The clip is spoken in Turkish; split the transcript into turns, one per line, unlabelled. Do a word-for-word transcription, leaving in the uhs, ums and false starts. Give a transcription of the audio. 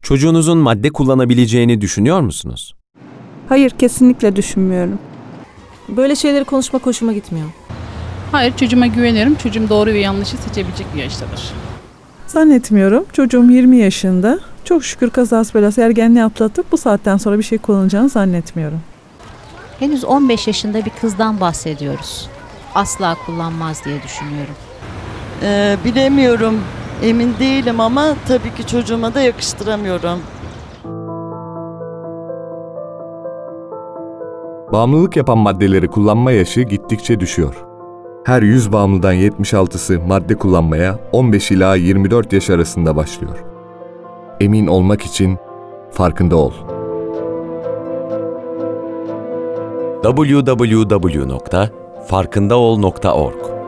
Çocuğunuzun madde kullanabileceğini düşünüyor musunuz?
Hayır, kesinlikle düşünmüyorum.
Böyle şeyleri konuşmak hoşuma gitmiyor.
Hayır, çocuğuma güveniyorum. Çocuğum doğru ve yanlışı seçebilecek bir yaştadır.
Zannetmiyorum. Çocuğum yirmi yaşında. Çok şükür kazası belası ergenliği atlatıp bu saatten sonra bir şey kullanacağını zannetmiyorum.
Henüz on beş yaşında bir kızdan bahsediyoruz. Asla kullanmaz diye düşünüyorum.
Ee, bilemiyorum, emin değilim ama tabii ki çocuğuma da yakıştıramıyorum.
Bağımlılık yapan maddeleri kullanma yaşı gittikçe düşüyor. Her yüz bağımlıdan yetmiş altısı madde kullanmaya on beş ila yirmi dört yaş arasında başlıyor. Emin olmak için farkında ol.
double-u double-u double-u nokta farkındaol nokta org